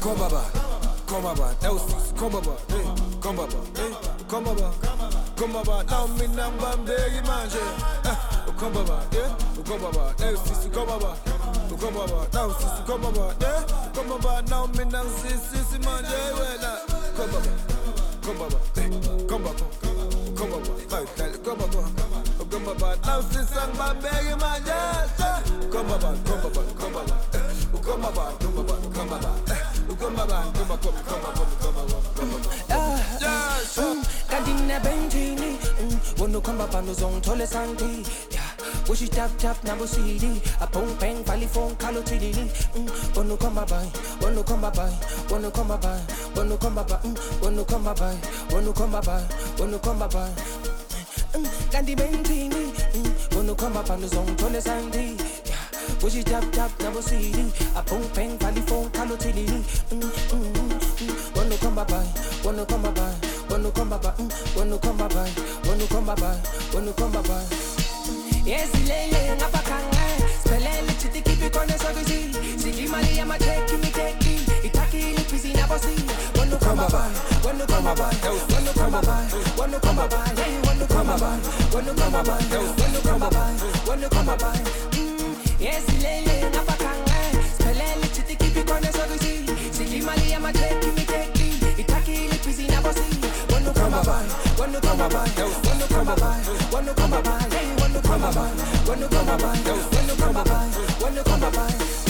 Come by, that was come by, come by, come by, come by. Now me number big man, come by, come by, that was come by, now sis come by, now me now sis man, come by, come by, now sis and big man, come Kadina Benjini, wanna come up on the zone, Tole Santi, wish it tap na busidi, a pong peng, palifon, calotini, wanna come by, wanna come by, wanna come by, wanna come by, wanna come by, wanna come by, wanna come by. Kandi Benjini, wanna come up on the zone, Tole Santi. Wish it tap na busidi, a pong peng, palifon, calotini, wanna come by, wanna come by. Wanna come by, wanna come by, wanna come by, wanna come by. Yes, lele, ngapakanga, spelele chiti kipi kone sobisi. Siki mali ama take me, itaki ni pisi na bosi. Wanna come by, wanna come by, wanna come by, wanna come by, hey, wanna come by, wanna come by, wanna come by, wanna come by. Yes, lele, ngapakanga, spelele chiti kipi kone sobisi. Siki mali ama take me, itaki ni pisi na bosi. Wanna come by, wanna come by, wanna come by, wanna come by, hey, wanna come by, wanna come by, wanna come by, wanna come by.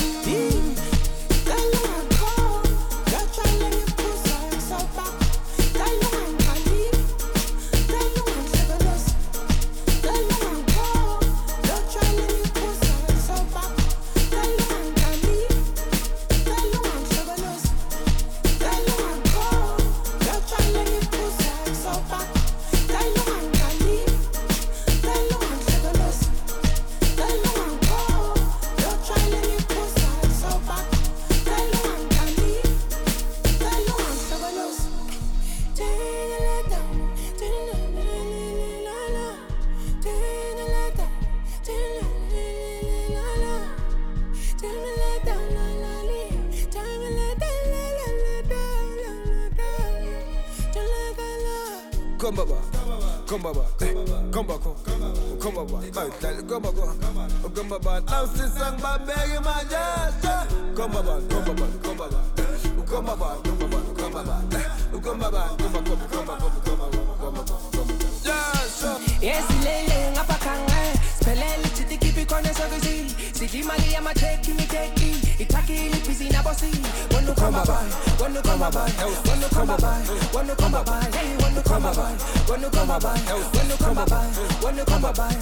Yes, lele, ngapakanga, spelele chiti kipi kone sobisi. Siki mali ama take me, itaki ni pisi na bosi. Wanna come by, wanna come by, wanna come by, wanna come by, hey, wanna come by, wanna come by, wanna come by, wanna come by.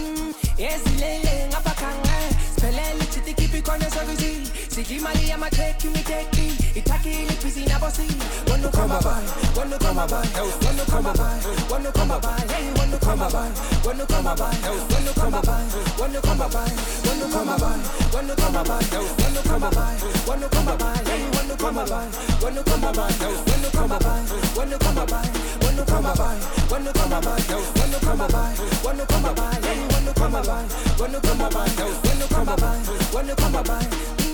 Yes, lele, ngapakanga, spelele chiti kipi kone sobisi. Siki mali ama take me, itaki ni pisi na bosi. Wanna come by, wanna come by, wanna come by, wanna come by, hey, wanna come by, wanna come by, wanna come by, wanna come by, wanna come by, wanna come by, wanna come by, wanna come by, hey, wanna come by, wanna come by, wanna come by, wanna come by, wanna come by, wanna come by, wanna come by, wanna come by, hey, wanna come by, wanna come by, wanna come by, wanna come by.